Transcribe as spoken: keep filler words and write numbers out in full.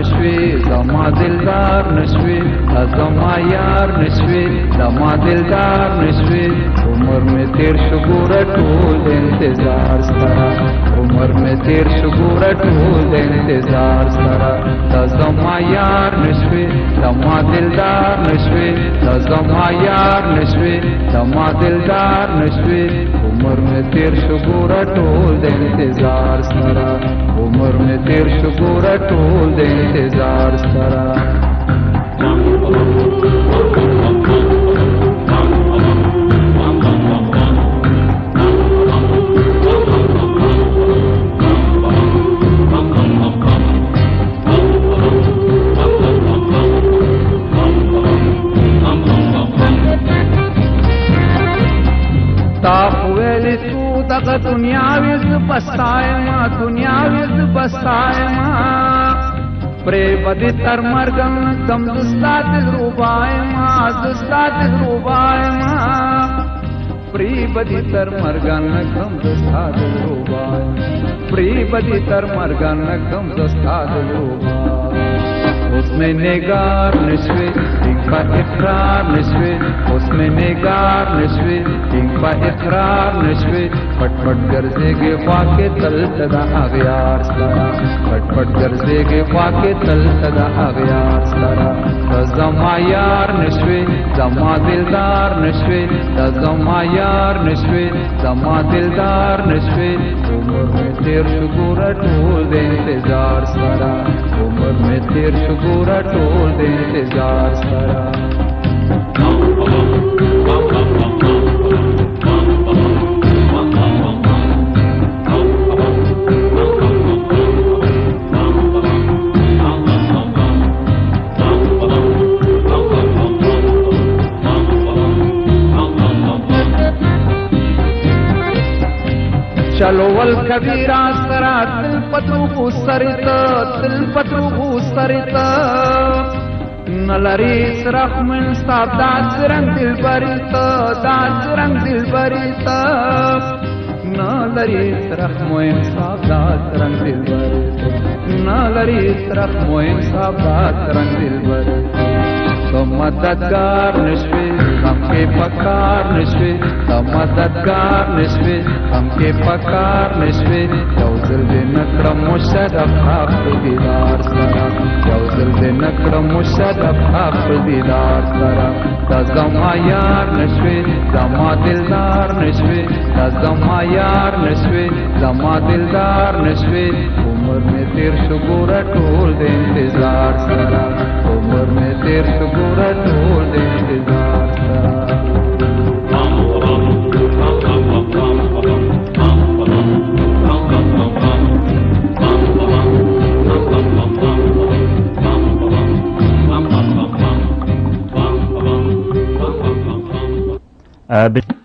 نشوي زما دلدار نشوي زما یار نشوي زما دلدار نشوي عمر میں تیر شو ګوره ټول انتظار سره عمر میں تیر شو ګوره ټول انتظار سره تا زما یار نشوي زما دلدار نشوي زما یار نشوي زما دلدار نشوي عمر میں تیر شو ګوره ټول انتظار سره عمر میں تیر شو ګوره ټول انتظار سره دغه دنیاوی ز بستایما دنیاوی ز بستایما پرې بدی تر مرګم دم دستا دل روبایما دستا دل روبایما پرې بدی تر مرګم دم دستا دل روبایما پرې بدی تر مرګم دم دستا دل روبایما اس میں نگار نشوي ان پا اقرار نشوي اس میں نگار نشوي ان پا اقرار نشوي پٹ پٹ گرزے گے خواہ تل تدا اغیار سرا پٹ پٹ گرزے گے خواہ تل تدا اغیار سرا زما یار نشوي زما دلدار نشوي زما یار نشوي زما دلدار نشوي عمر میں تیر شو ګوره ټول د انتظار سرا عمر میں تیر شو ګوره ټول د انتظار سره چلو ول کبیرا سرا تل پتو سرت تل پتو سرت نلری سرخ من صاحب داس رنگ دل بریت داس رنگ دل بریت نلری سرخ موین صاحب داس رنگ دل بریت نلری سرخ موین صاحب داس رنگ دل بریت تو مددگار نشوي ہم کے پکار نشوي تو مددگار نشوي ہم کے پکار نشوي یوزل دے نکرم مشرف حق دیدار سرا یوزل دے نکرم مشرف حق دیدار سرا تا زما یار نشوي زما دلدار نشوي تا زما یار نشوي زما دلدار نشوي عمر میں تیر شو ګوره ټول د انتظار سرا عمر میں تیر شو ګوره ټول د انتظار سرا Uh,